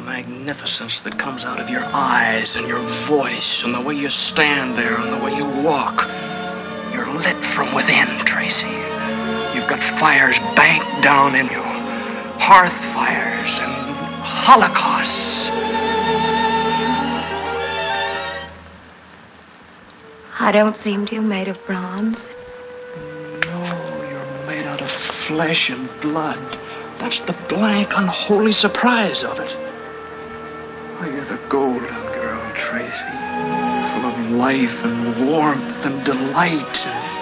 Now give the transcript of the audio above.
magnificence that comes out of your eyes and your voice and the way you stand there and the way you walk. You're lit from within, Tracy. You've got fires banked down in you. Hearth fires and holocausts. I don't seem to be made of bronze. No, you're made out of flesh and blood. That's the blank, unholy surprise of it. Oh, you're the golden girl, Tracy. Full of life and warmth and delight.